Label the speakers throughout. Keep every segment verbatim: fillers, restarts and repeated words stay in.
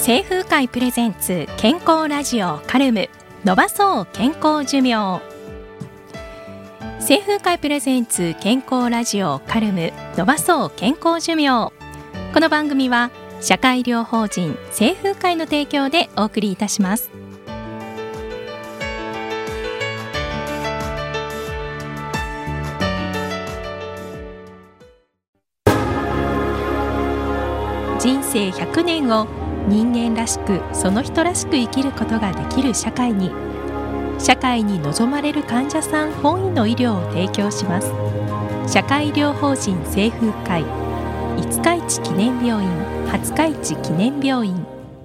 Speaker 1: 清風会プレゼンツ健康ラジオカルム伸ばそう健康寿命。清風会プレゼンツ健康ラジオカルム伸ばそう健康寿命。この番組は社会医療法人清風会の提供でお送りいたします。人生ひゃくねんを人間らしくその人らしく生きることができる社会に、社会に望まれる患者さん本位の医療を提供します。社会医療法人清風会五日市記念病院廿日市記念病院。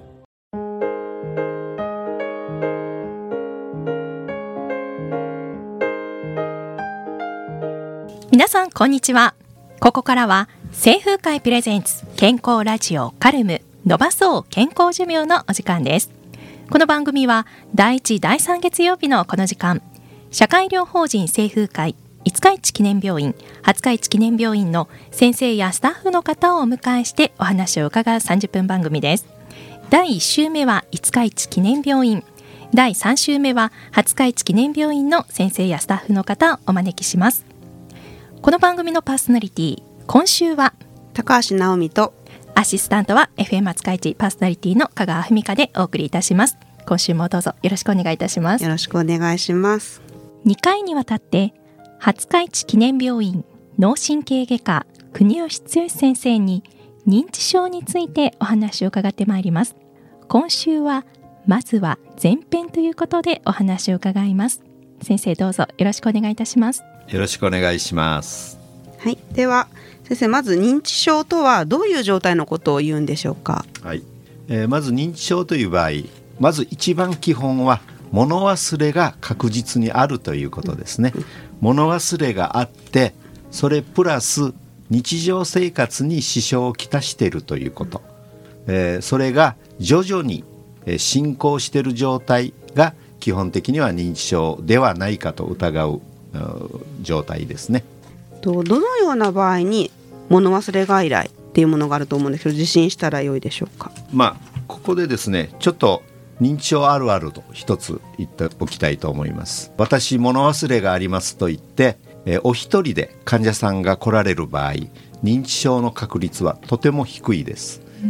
Speaker 1: 皆さんこんにちは。ここからは清風会プレゼンツ健康ラジオカルム伸ばそう健康寿命のお時間です。この番組はだいいちだいさん月曜日のこの時間、社会医療法人清風会五日市記念病院廿日市記念病院の先生やスタッフの方をお迎えしてお話を伺うさんじゅっぷん番組です。だいいっ週目は五日市記念病院、だいさん週目は廿日市記念病院の先生やスタッフの方をお招きします。この番組のパーソナリティ、今週は
Speaker 2: 高橋直美と
Speaker 1: アシスタントは エフエム 廿日市パーソナリティの香川文香でお送りいたします。今週もどうぞよろしくお願いいたします。
Speaker 2: よろしくお願いします。
Speaker 1: にかいにわたって廿日市記念病院脳神経外科国吉剛先生に認知症についてお話を伺ってまいります。今週はまずは前編ということでお話を伺います。先生どうぞよろしくお願いいたします。
Speaker 3: よろしくお願いします。
Speaker 2: はい、では先生、まず認知症とはどういう状態のことを言うんでしょうか。
Speaker 3: はい、えー、まず認知症という場合、まず一番基本は物忘れが確実にあるということですね。物忘れがあって、それプラス日常生活に支障をきたしているということ、えー、それが徐々に進行している状態が基本的には認知症ではないかと疑う状態ですね。
Speaker 2: どのような場合に物忘れ外来っていうものがあると思うんですけど、受診したら良いでしょうか。
Speaker 3: まあここでですね、ちょっと認知症あるあると一つ言っておきたいと思います。私物忘れがありますと言って、えー、お一人で患者さんが来られる場合、認知症の確率はとても低いです。うん、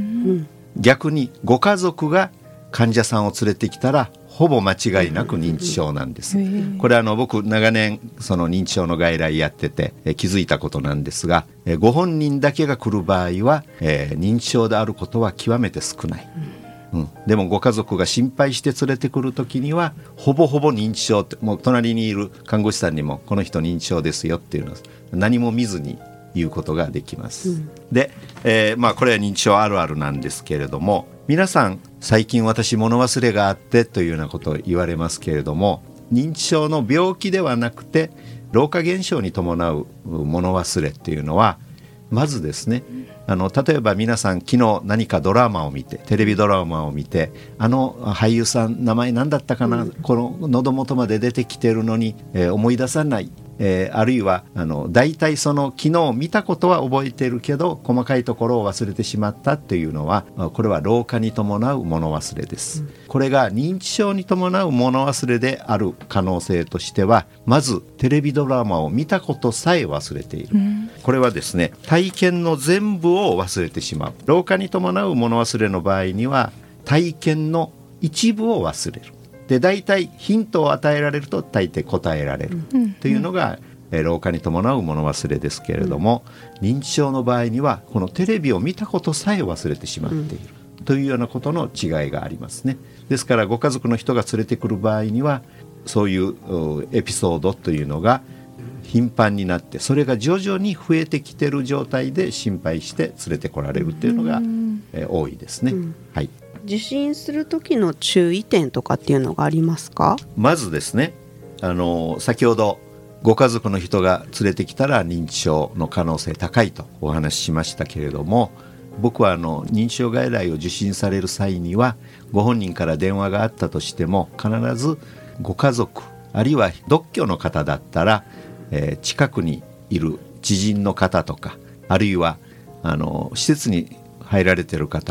Speaker 3: 逆にご家族が患者さんを連れてきたらほぼ間違いなく認知症なんです。これはあの僕長年その認知症の外来やっててえ気づいたことなんですが、えご本人だけが来る場合は、えー、認知症であることは極めて少ない、うん、でもご家族が心配して連れてくるときにはほぼほぼ認知症って、もう隣にいる看護師さんにもこの人認知症ですよっていうのを何も見ずに言うことができます、うん、で、えーまあ、これは認知症あるあるなんですけれども、皆さん最近私物忘れがあってというようなことを言われますけれども、認知症の病気ではなくて老化現象に伴う物忘れっていうのは、まずですね、あの例えば皆さん昨日何かドラマを見て、テレビドラマを見て、あの俳優さん名前何だったかな、うん、この喉元まで出てきてるのに、えー、思い出さない、えー、あるいはあの大体その昨日見たことは覚えてるけど細かいところを忘れてしまったっていうのは、これは老化に伴う物忘れです、うん、これが認知症に伴う物忘れである可能性としては、まずテレビドラマを見たことさえ忘れている、うん、これはですね、体験の全部を忘れてしまう。老化に伴う物忘れの場合には体験の一部を忘れる。で、大体ヒントを与えられると大抵答えられる、うん、というのが、えー、老化に伴う物忘れですけれども、うん、認知症の場合にはこのテレビを見たことさえ忘れてしまっている、うん、というようなことの違いがありますね。ですからご家族の人が連れてくる場合にはそういうエピソードというのが頻繁になって、それが徐々に増えてきている状態で心配して連れてこられるというのが、うんえー、多いですね、うん、はい。
Speaker 2: 受診する時の注意点とかっていうのがありますか。
Speaker 3: まずですね、あの先ほどご家族の人が連れてきたら認知症の可能性高いとお話ししましたけれども、僕はあの認知症外来を受診される際にはご本人から電話があったとしても、必ずご家族あるいは独居の方だったら、えー、近くにいる知人の方とか、あるいはあの施設に入られている方は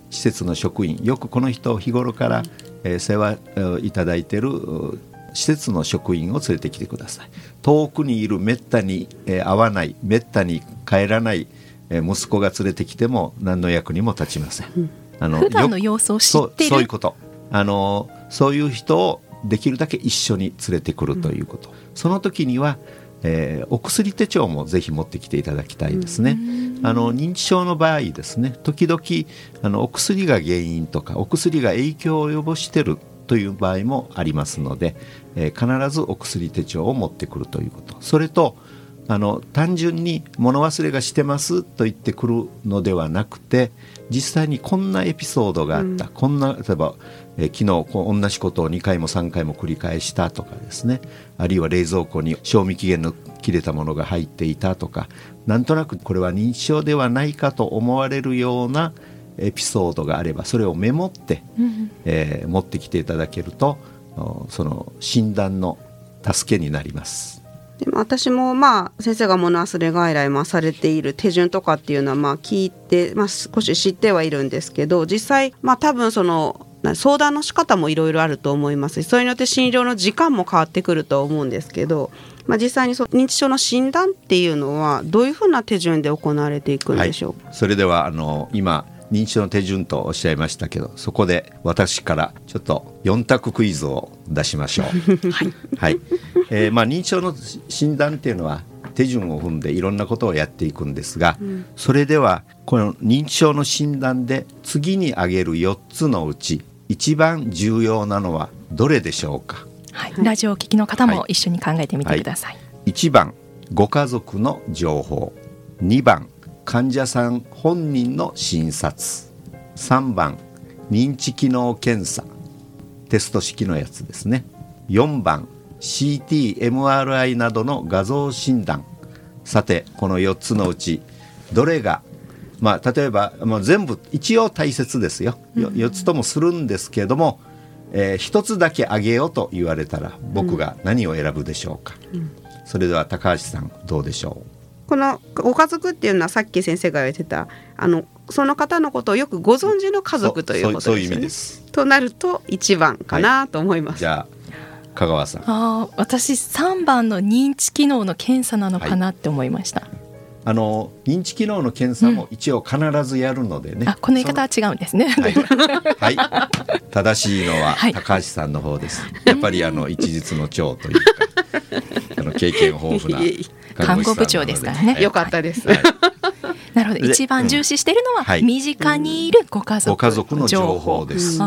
Speaker 3: 施設の職員、よくこの人を日頃から、えー、世話いただいている施設の職員を連れてきてください。遠くにいるめったに、えー、会わないめったに帰らない、えー、息子が連れてきても何の役にも立ちません、うん、あの
Speaker 1: 普段の様子を知っている、
Speaker 3: そう、そういうことあのそういう人をできるだけ一緒に連れてくるということ、うん、その時には、えー、お薬手帳もぜひ持ってきていただきたいですね、うん、あの認知症の場合ですね、時々あのお薬が原因とかお薬が影響を及ぼしているという場合もありますので、えー、必ずお薬手帳を持ってくるということ、それとあの単純に物忘れがしてますと言ってくるのではなくて、実際にこんなエピソードがあった、うん、こんな例えば、えー、昨日こう同じことをにかいもさんかいも繰り返したとかですね、あるいは冷蔵庫に賞味期限の切れたものが入っていたとか、なんとなくこれは認知症ではないかと思われるようなエピソードがあれば、それをメモって、うんえー、持ってきていただけるとその診断の助けになります。
Speaker 2: でも私もまあ先生が物忘れ外来まあされている手順とかっていうのはまあ聞いて、まあ、少し知ってはいるんですけど、実際まあ多分その相談の仕方もいろいろあると思いますし、それによって診療の時間も変わってくると思うんですけど、まあ、実際にその認知症の診断っていうのはどういうふうな手順で行われていくんでしょうか。
Speaker 3: はい、それではあの今認知症の手順とおっしゃいましたけど、そこで私からちょっとよん択クイズを出しましょうはい、はいえーまあ、認知症の診断っていうのは手順を踏んでいろんなことをやっていくんですが、うん、それではこの認知症の診断で次に挙げるよっつのうち一番重要なのはどれでしょうか。
Speaker 1: はい、ラジオを聞きの方も一緒に考えてみてください。はいはい、
Speaker 3: いちばんご家族の情報、にばん患者さん本人の診察、さんばん認知機能検査、テスト式のやつですね、よんばん シーティー、エムアールアイ などの画像診断。さてこのよっつのうちどれが、まあ、例えば、まあ、全部一応大切ですよ、よっつともするんですけれども、えー、ひとつだけあげようと言われたら僕が何を選ぶでしょうか。うん、それでは高橋さんどうでしょう。
Speaker 2: このご家族っていうのはさっき先生が言ってたあのその方のことをよくご存知の家族ということですよね。そう、そういう意味です。となるといちばんかなと思います。
Speaker 3: はい、じゃあ香川さん。
Speaker 1: あ、私さんばんの認知機能の検査なのかなって思いました。はい、
Speaker 3: あの認知機能の検査も一応必ずやるのでね、うん、
Speaker 1: あ、この言い方は違うんですね。
Speaker 3: はい、はい、正しいのは高橋さんの方です。はい、やっぱりあの一日の長というかあの経験豊富な
Speaker 1: 看護部長ですからね。
Speaker 2: よかったです。
Speaker 1: はい、なるほど。一番重視しているのは、うん、身近にいるご家族、
Speaker 3: ご家族の情報です。うん、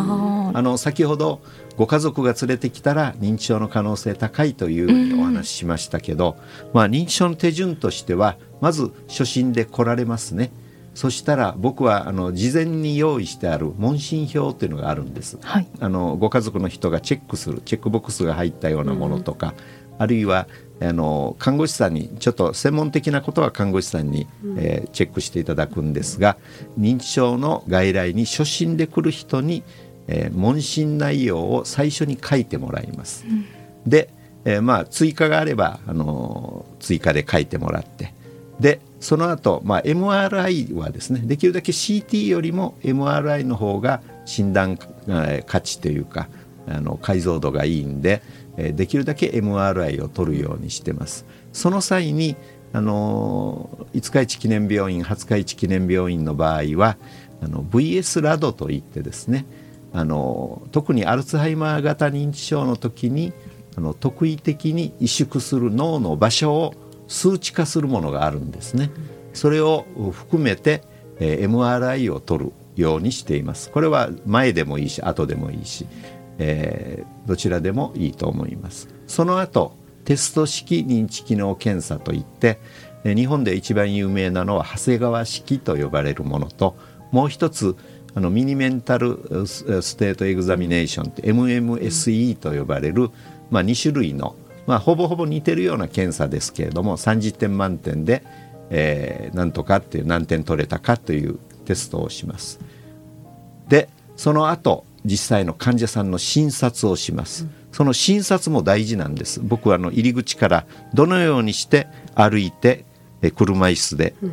Speaker 3: あの先ほどご家族が連れてきたら認知症の可能性高いというふうにお話ししましたけど、うんまあ、認知症の手順としてはまず初診で来られますね。そしたら僕はあの事前に用意してある問診票というのがあるんです。はい、あのご家族の人がチェックするチェックボックスが入ったようなものとか、うん、あるいはあの看護師さんにちょっと専門的なことは看護師さんに、うんえー、チェックしていただくんですが、認知症の外来に初診で来る人に、えー、問診内容を最初に書いてもらいます。うん、で、えーまあ、追加があれば、あのー、追加で書いてもらって、でその後、まあ、エムアールアイ はですね、できるだけ シーティー よりも エムアールアイ の方が診断、えー、価値というかあの解像度がいいんで、できるだけ エムアールアイ を取るようにしてます。その際にあの五日市記念病院、廿日市記念病院の場合はあの ブイエス ラドといってですね、あの特にアルツハイマー型認知症の時にあの特異的に萎縮する脳の場所を数値化するものがあるんですね。それを含めて、えー、エムアールアイ を取るようにしています。これは前でもいいし後でもいいし、えー、どちらでもいいと思います。その後テスト式認知機能検査といって、日本で一番有名なのは長谷川式と呼ばれるものと、もう一つあのミニメンタルステートエグザミネーション エムエムエスイー と呼ばれる、まあ、に種類の、まあ、ほぼほぼ似てるような検査ですけれども、さんじゅってん満点で、えー、なんとかっていう何点取れたかというテストをします。でその後実際の患者さんの診察をします。その診察も大事なんです。僕はあの入り口からどのようにして歩いて車椅子で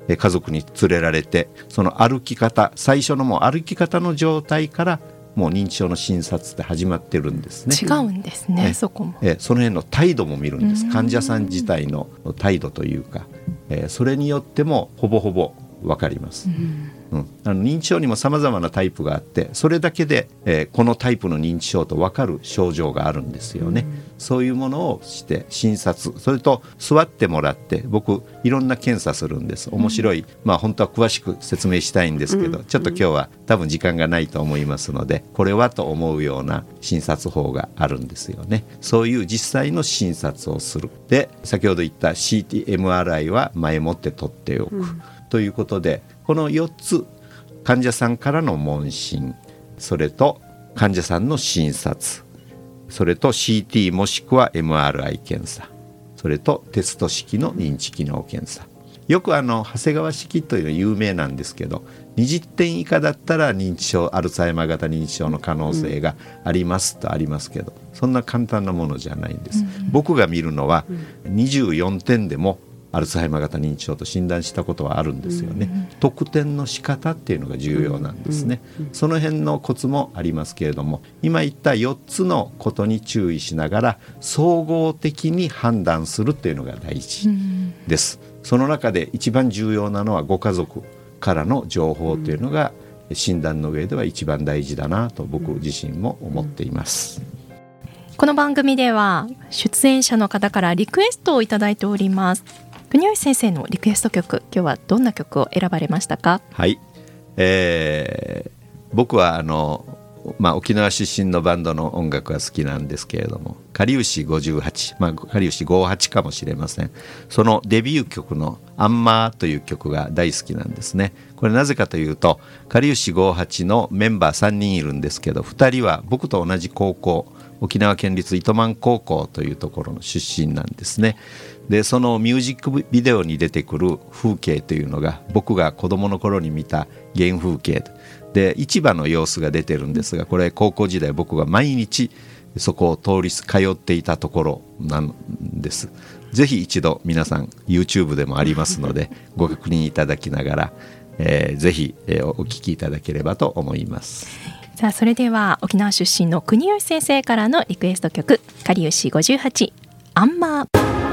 Speaker 3: 家族に連れられて、その歩き方、最初のもう歩き方の状態からもう認知症の診察って始まってるんですね。
Speaker 1: 違うんですね、そこも。
Speaker 3: えその辺の態度も見るんです。患者さん自体の態度というか、えそれによってもほぼほぼ分かります。うんうん、あの認知症にも様々なタイプがあって、それだけで、えー、このタイプの認知症と分かる症状があるんですよね。うん、そういうものをして診察、それと座ってもらって、僕いろんな検査するんです。面白い、うん、まあ本当は詳しく説明したいんですけど、うん、ちょっと今日は多分時間がないと思いますので、これはと思うような診察法があるんですよね。そういう実際の診察をする。で、先ほど言った シーティーエムアールアイ は前もって取っておく、うん、ということで、このよっつ、患者さんからの問診、それと患者さんの診察、それと シーティー もしくは エムアールアイ 検査、それとテスト式の認知機能検査。よくあの長谷川式というのは有名なんですけど、にじってん以下だったら認知症、アルツハイマー型認知症の可能性がありますとありますけど、そんな簡単なものじゃないんです。うん、僕が見るのはにじゅうよんてんでもアルツハイマー型認知症と診断したことはあるんですよね。うん、得点の仕方っていうのが重要なんですね。うんうん、その辺のコツもありますけれども、今言ったよっつのことに注意しながら総合的に判断するっていうのが大事です。うん、その中で一番重要なのはご家族からの情報というのが診断の上では一番大事だなと僕自身も思っています。
Speaker 1: この番組では出演者の方からリクエストをいただいております。国吉先生のリクエスト曲、今日はどんな曲を選ばれましたか？
Speaker 3: はい、えー、僕はあの、まあ、沖縄出身のバンドの音楽が好きなんですけれども、かりゆしごじゅうはち、まあ、かりゆしごじゅうはちかもしれません。そのデビュー曲のアンマーという曲が大好きなんですね。これなぜかというと、かりゆしごじゅうはちのメンバーさんにんいるんですけど、ふたりは僕と同じ高校、沖縄県立糸満高校というところの出身なんですね。で、そのミュージックビデオに出てくる風景というのが僕が子供の頃に見た原風景で、市場の様子が出てるんですが、これ高校時代僕が毎日そこを通り通っていたところなんです。ぜひ一度皆さん YouTube でもありますのでご確認いただきながら、えー、ぜひ、えー、お聞きいただければと思います。
Speaker 1: さあ、それでは沖縄出身の国吉先生からのリクエスト曲、かりゆしごじゅうはち、アンマー。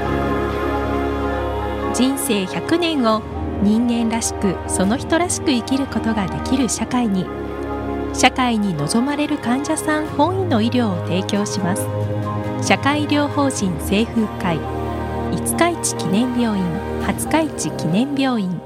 Speaker 1: 人生ひゃくねんを人間らしくその人らしく生きることができる社会に、社会に望まれる患者さん本位の医療を提供します。社会医療法人清風会五日市記念病院、廿日市記念病院。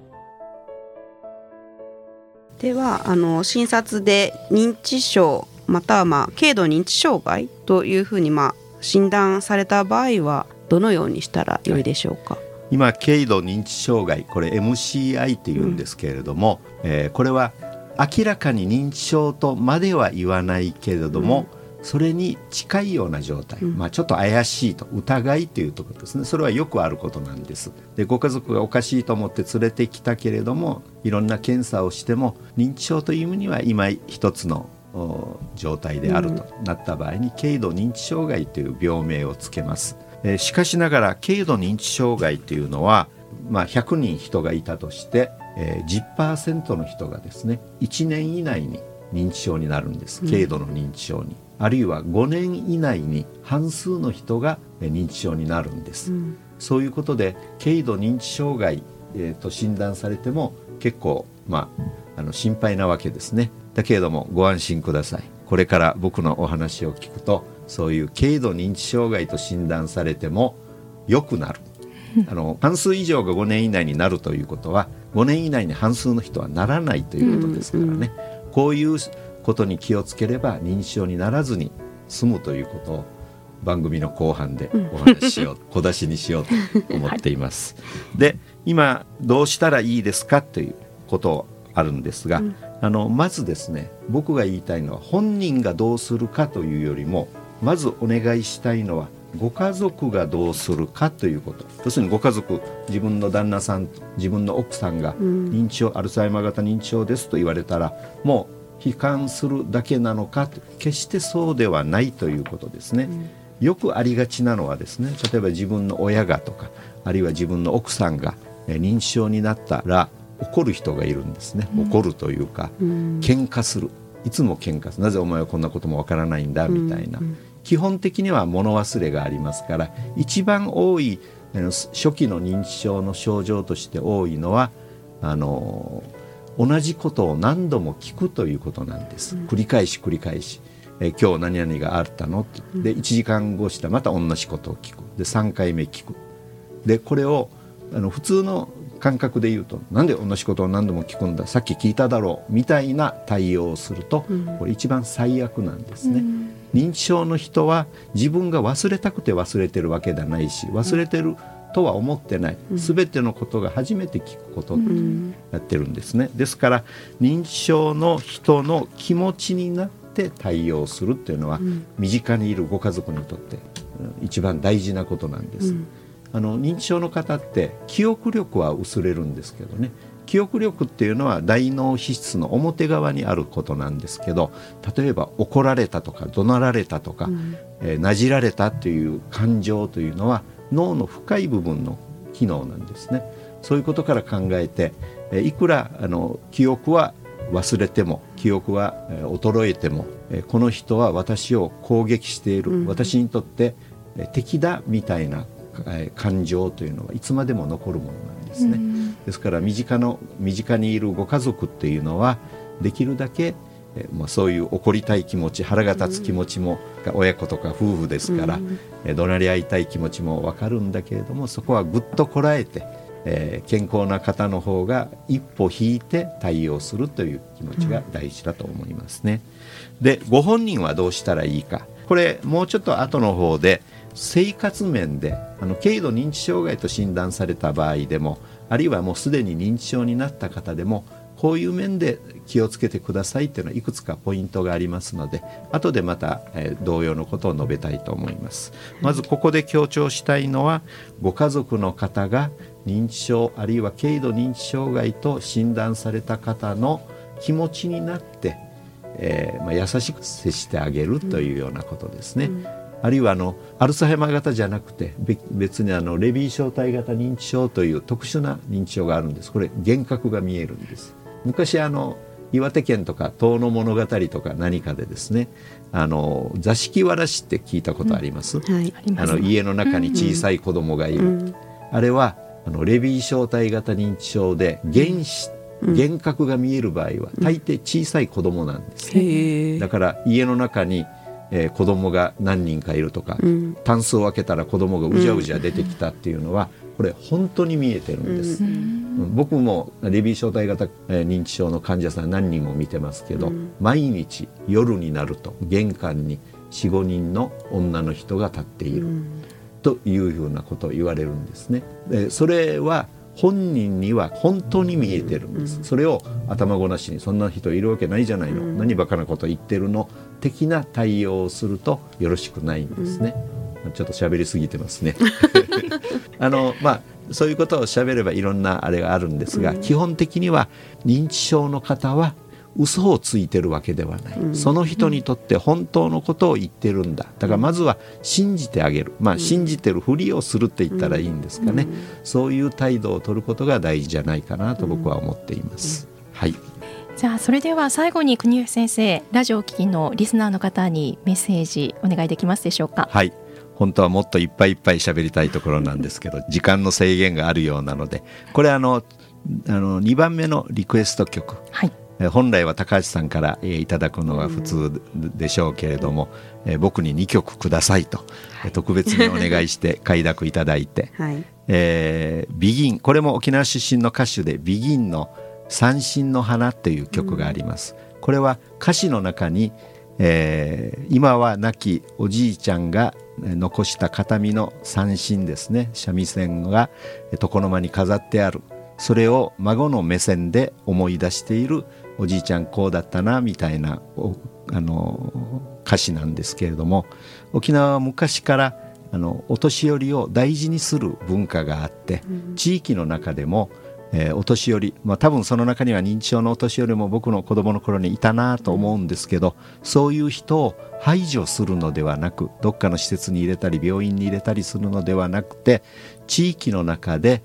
Speaker 2: では、あの診察で認知症またはまあ軽度認知障害というふうにまあ診断された場合はどのようにしたらよいでしょうか？はい、
Speaker 3: 今軽度認知障害、これ エムシーアイ っていうんですけれども、うん、えー、これは明らかに認知症とまでは言わないけれども、うん、それに近いような状態、うん、まあ、ちょっと怪しいと疑いというところですね。それはよくあることなんです。で、ご家族がおかしいと思って連れてきたけれども、いろんな検査をしても認知症というには今一つの状態であるとなった場合に、うん、軽度認知障害という病名をつけます。えー、しかしながら軽度認知障害というのは、まあ、ひゃくにん人がいたとして、えー、じゅっパーセント の人がですねいちねん以内に認知症になるんです。軽度の認知症に、うん、あるいはごねん以内に半数の人が認知症になるんです。うん、そういうことで軽度認知障害、えー、と診断されても結構、まあ、あの心配なわけですね。だけれどもご安心ください。これから僕のお話を聞くと、そういう軽度認知障害と診断されても良くなる。あの半数以上がごねん以内になるということは、ごねん以内に半数の人はならないということですからね。うんうん、こういうことに気をつければ認知症にならずに済むということを番組の後半でお話ししよう、小出しにしようと思っています。はい、で、今どうしたらいいですかということあるんですが、うん、あのまずですね、僕が言いたいのは本人がどうするかというよりも、まずお願いしたいのはご家族がどうするかということ。要するにご家族、自分の旦那さん、自分の奥さんが認知症、うん、アルツハイマー型認知症ですと言われたら、もう悲観するだけなのか、決してそうではないということですね。うん、よくありがちなのはですね、例えば自分の親がとか、あるいは自分の奥さんがえー、認知症になったら怒る人がいるんですね。怒るというか、うん、喧嘩する、いつも喧嘩する、なぜお前はこんなこともわからないんだみたいな、うんうん、基本的には物忘れがありますから、一番多い初期の認知症の症状として多いのはあの同じことを何度も聞くということなんです、うん、繰り返し繰り返し、え今日何々があったのってでいちじかんごしたらまた同じことを聞く、でさんかいめ聞く、でこれをあの普通の感覚で言うと、なんで同じことを何度も聞くんだ、さっき聞いただろうみたいな対応をすると、うん、これ一番最悪なんですね、うん、認知症の人は自分が忘れたくて忘れてるわけではないし、忘れてるとは思ってない、うん、全てのことが初めて聞くことになってるんですね、うん、ですから認知症の人の気持ちになって対応するっていうのは、うん、身近にいるご家族にとって一番大事なことなんです、うん、あの認知症の方って記憶力は薄れるんですけどね、記憶力っていうのは大脳皮質の表側にあることなんですけど、例えば怒られたとか怒鳴られたとか、うんえー、なじられたという感情というのは脳の深い部分の機能なんですね。そういうことから考えて、えー、いくらあの記憶は忘れても記憶は、えー、衰えても、えー、この人は私を攻撃している、うん、私にとって、えー、敵だみたいな感情というのはいつまでも残るものなんですね、うん、ですから身近の身近にいるご家族っていうのはできるだけ、えまあ、そういう怒りたい気持ち、腹が立つ気持ちも、うん、親子とか夫婦ですから、うん、え怒鳴り合いたい気持ちも分かるんだけれども、そこはぐっとこらえて、えー、健康な方の方が一歩引いて対応するという気持ちが大事だと思いますね、うん、でご本人はどうしたらいいか、これもうちょっと後の方で生活面であの軽度認知障害と診断された場合でも、あるいはもうすでに認知症になった方でもこういう面で気をつけてくださいっていうのはいくつかポイントがありますので、後でまた、えー、同様のことを述べたいと思います。まずここで強調したいのは、ご家族の方が認知症あるいは軽度認知障害と診断された方の気持ちになって、えーまあ、優しく接してあげるというようなことですね、うんうん、あるいはあのアルツハイマー型じゃなくて別にあのレビー小体型認知症という特殊な認知症があるんです。これ幻覚が見えるんです。昔あの岩手県とか遠野物語とか何かでですね、あの座敷わらしって聞いたことあります、うんはい、あの家の中に小さい子供がいる、うんうん、あれはあのレビー小体型認知症で原子幻覚が見える場合は大抵小さい子供なんですね、うん、だから家の中に、えー、子供が何人かいるとか、うん、タンスを開けたら子供がうじゃうじゃ出てきたっていうのは、これ本当に見えてるんです、うん、僕もレビー小体型、えー、認知症の患者さん何人も見てますけど、うん、毎日夜になると玄関に よん,ご 人の女の人が立っている、うん、というふうなことを言われるんですね。でそれは本人には本当に見えてるんです、うん、それを頭ごなしにそんな人いるわけないじゃないの、うん、何バカなこと言ってるの的な対応をするとよろしくないんですね、うん、ちょっと喋りすぎてますねあの、まあ、そういうことを喋ればいろんなあれがあるんですが、うん、基本的には認知症の方は嘘をついてるわけではない、うん、その人にとって本当のことを言ってるんだ。だからまずは信じてあげる、まあ、信じてるふりをするって言ったらいいんですかね、うん、そういう態度を取ることが大事じゃないかなと僕は思っています、うん、はい。
Speaker 1: じゃあそれでは最後に国吉先生、ラジオを聴きのリスナーの方にメッセージお願いできますでしょうか。
Speaker 3: はい、本当はもっといっぱいいっぱい喋りたいところなんですけど時間の制限があるようなので、これあのあのにばんめのリクエスト曲、はい、本来は高橋さんから、えー、いただくのが普通でしょうけれども、えー、僕ににきょくくださいと、はい、特別にお願いして快諾いただいて、はいえー、ビギン、これも沖縄出身の歌手でビギンの三振の花という曲があります、うん、これは歌詞の中に、えー、今は亡きおじいちゃんが残した形見の三振ですね、三味線が床の間に飾ってある、それを孫の目線で思い出しているおじいちゃんこうだったなみたいなあの歌詞なんですけれども、沖縄は昔からあのお年寄りを大事にする文化があって、うん、地域の中でも、えー、お年寄り、まあ、多分その中には認知症のお年寄りも僕の子供の頃にいたなと思うんですけど、そういう人を排除するのではなく、どっかの施設に入れたり病院に入れたりするのではなくて、地域の中で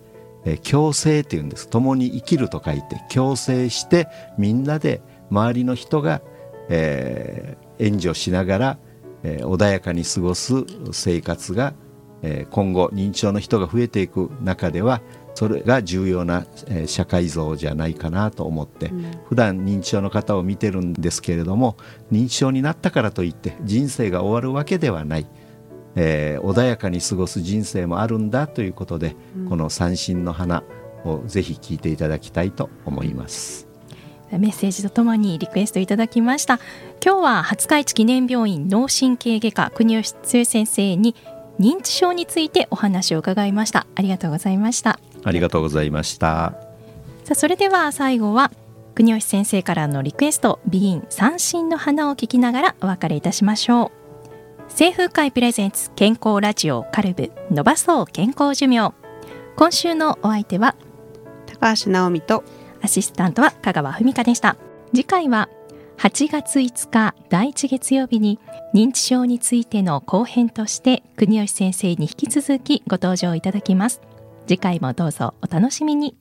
Speaker 3: えー、共生っていうんです。共に生きると書いて共生して、みんなで周りの人が、えー、援助しながら、えー、穏やかに過ごす生活が、えー、今後認知症の人が増えていく中ではそれが重要な、えー、社会像じゃないかなと思って、うん、普段認知症の方を見てるんですけれども、認知症になったからといって人生が終わるわけではない、えー、穏やかに過ごす人生もあるんだということで、うん、この三線の花をぜひ聴いていただきたいと思います。
Speaker 1: メッセージとともにリクエストいただきました。今日は廿日市記念病院脳神経外科国吉剛先生に認知症についてお話を伺いました。ありがとうございました。
Speaker 3: ありがとうございました。
Speaker 1: さあ、それでは最後は国吉先生からのリクエスト、美吟三線の花を聞きながらお別れいたしましょう。清風会プレゼンツ健康ラジオカルブ、伸ばそう健康寿命。今週のお相手は
Speaker 2: 高橋直美と
Speaker 1: アシスタントは香川文香でした。次回ははちがついつかだいいち月曜日に認知症についての後編として国吉先生に引き続きご登場いただきます。次回もどうぞお楽しみに。